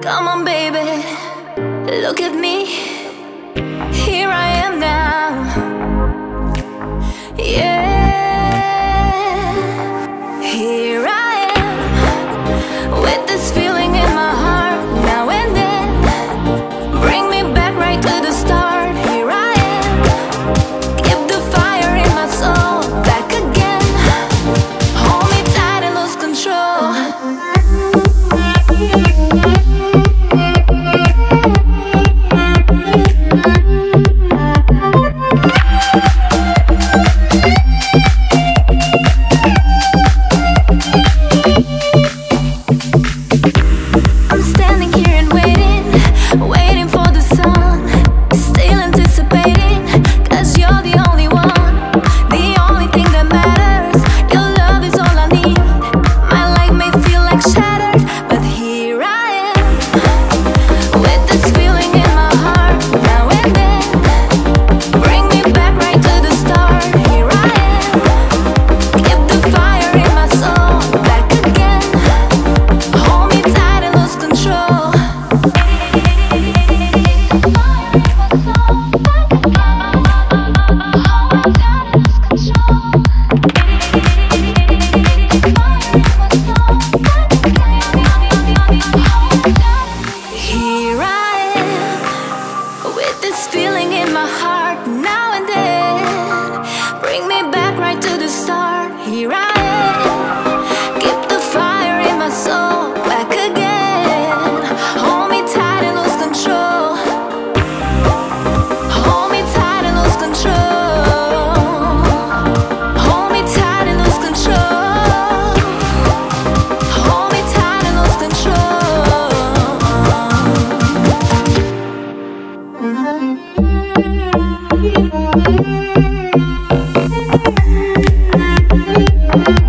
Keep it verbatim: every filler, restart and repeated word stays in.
Come on, baby, look at me. Here I am now. Yeah, here I am with this feeling in my heart now and then. Bring me back right to the start. Here I am, keep the fire in my soul back again. Hold me tight and lose control. This feeling in my heart now and then. Bring me back right to the start. Here I am, keep the fire in my soul back again. Hold me tight and lose control. Hold me tight and lose control. Hold me tight and lose control. Hold me tight and lose control.